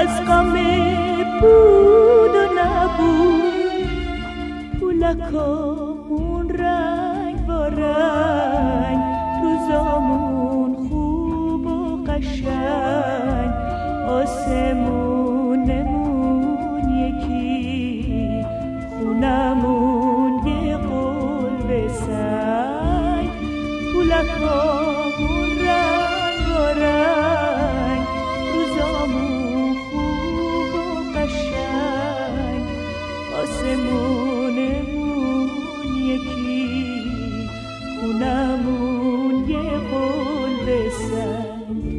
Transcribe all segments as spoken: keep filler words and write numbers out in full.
از غم بود و نبود، پولکامون رنگ با رنگ، روزامون خوب و قشنگ، آسمونمون یکی، خونمون یه قلب سنگ. پولکامون رنگ با رنگ، روزامون خوب و قشنگ، آسمونمون یکی، خونمون یه قلب سنگ.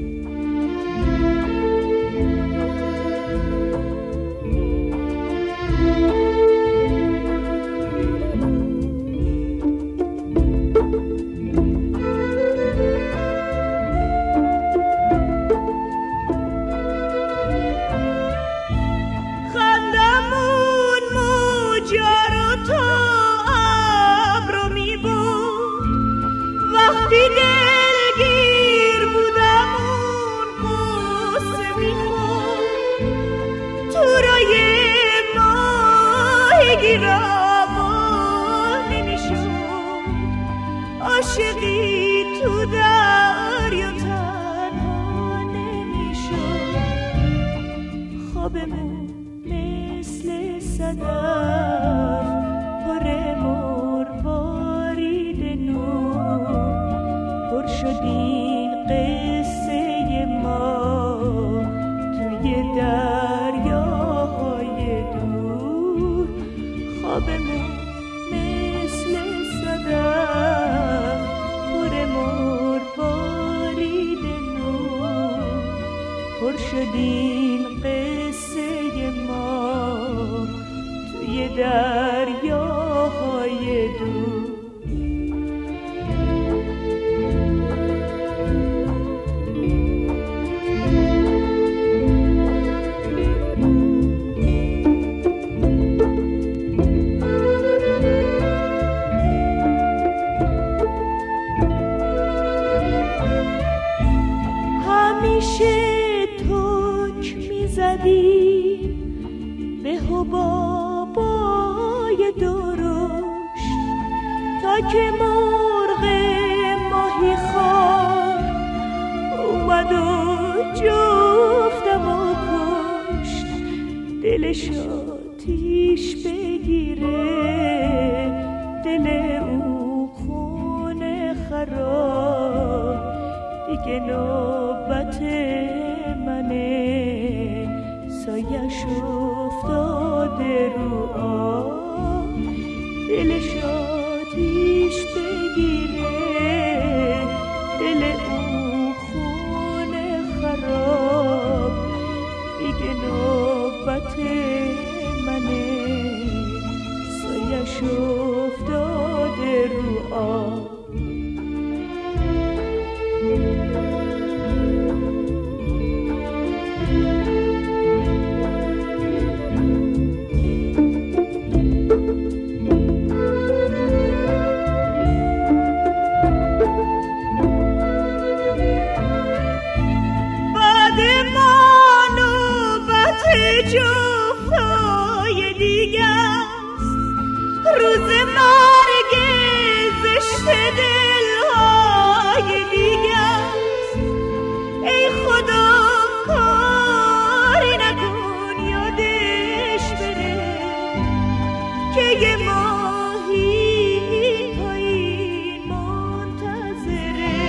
دلگیر بودم اون قصه میخورد، تو رای ماهی گیرابان نمیشد، عاشقی تو دریا تنها نمیشد. خوابمون مثل صدف پر مروارید نور، پر شد این قصه ما توی دریاهای دور. خوابمون مثل صدف پر مروارید نور، پر شد این قصه ما توی دریاهای دور. همیشه توک میزدی به حبابای درشت، تا که مرغ ماهی خوار اومد و جفتم و کشت. دلش آتیش بگیره، دل او خونه خراب، دیگه نوبت منه، سایش افتاده رو آب. دلش آتیش بگیره، دل او خونه خراب، دیگه نوبت منه، سایش افتاده رو آب. جفتای دیگه است، روز مرگ زشت دلهای دیگه است. ای خدا کاری نکن یادش بره، که یه ماهی پایین منتظره.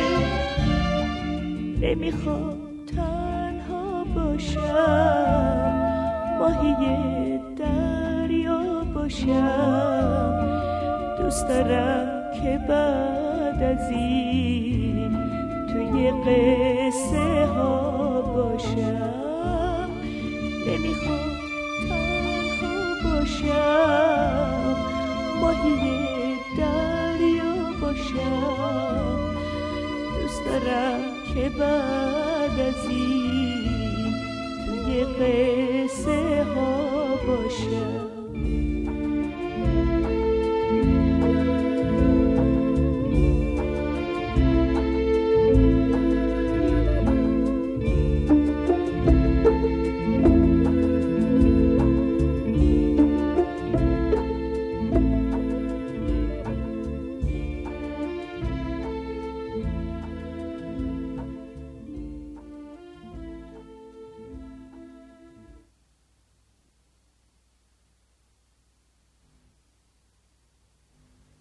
نمیخوام تنها باشم، ماهی دریا باشم. دوست دارم که بعد از این توی قصه ها باشم. نمیخوام تنها باشم، ماهی دریا باشم. دوست دارم که بعد از این توی قصه ها باشم.